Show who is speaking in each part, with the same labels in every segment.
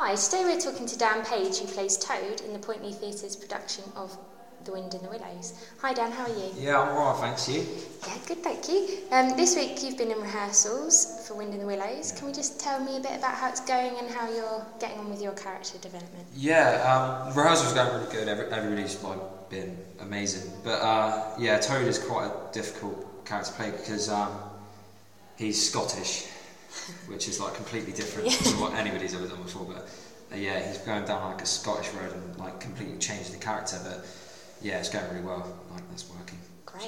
Speaker 1: Hi, today we're talking to Dan Page, who plays Toad in the Pointley Theatre's production of The Wind in the Willows. Hi Dan, how are you?
Speaker 2: Yeah, I'm alright, thanks. You?
Speaker 1: Yeah, good, thank you. This week you've been in rehearsals for Wind in the Willows.
Speaker 2: Yeah.
Speaker 1: Can we just tell me a bit about how it's going and how you're getting on with your character development?
Speaker 2: Yeah, rehearsals are going really good. Everybody's been amazing. But yeah, Toad is quite a difficult character to play because he's Scottish, which is like completely different to what anybody's ever done before. But yeah, he's going down like a Scottish road and like completely changed the character. But yeah, it's going really well. Like that's working.
Speaker 1: Great.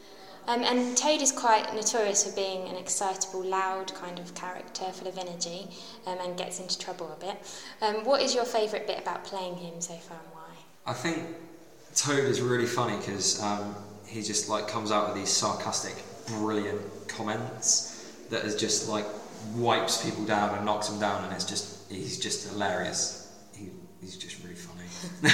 Speaker 1: And Toad is quite notorious for being an excitable, loud kind of character, full of energy, and gets into trouble a bit. What is your favourite bit about playing him so far and why?
Speaker 2: I think Toad is really funny because he just like comes out with these sarcastic, brilliant comments that is just like wipes people down and knocks them down, and he's just hilarious. He's just really funny.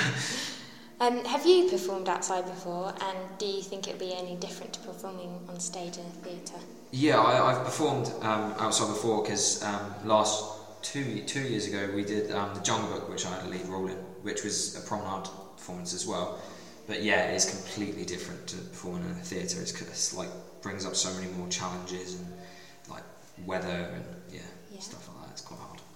Speaker 1: Have you performed outside before, and do you think it would be any different to performing on stage in a theatre?
Speaker 2: Yeah, I've performed outside before because last two years ago we did the Jungle Book, which I had a lead role in, which was a promenade performance as well. But yeah, it's completely different to performing in a theatre. It's like brings up so many more challenges and like weather and stuff like that. It's quite hard.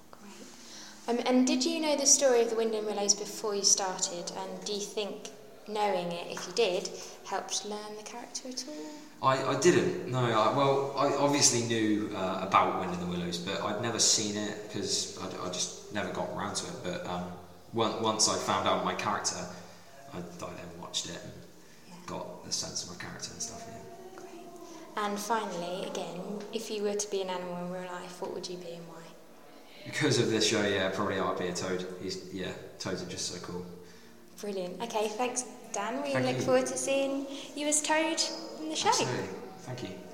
Speaker 1: And did you know the story of The Wind in Willows before you started? And do you think knowing it, if you did, helped learn the character at all?
Speaker 2: I didn't. No. I obviously knew about Wind in the Willows, but I'd never seen it because I just never got around to it. But once I found out my character, I then watched it and got the sense of my character and stuff. Yeah.
Speaker 1: Great. And finally, again, if you were to be an animal in real life, what would you be and why?
Speaker 2: Because of this show, yeah, probably I'd be a toad. Toads are just so cool.
Speaker 1: Brilliant. Okay, thanks, Dan. We
Speaker 2: Thank
Speaker 1: look
Speaker 2: you.
Speaker 1: forward to seeing you as Toad in the show.
Speaker 2: Absolutely. Thank you.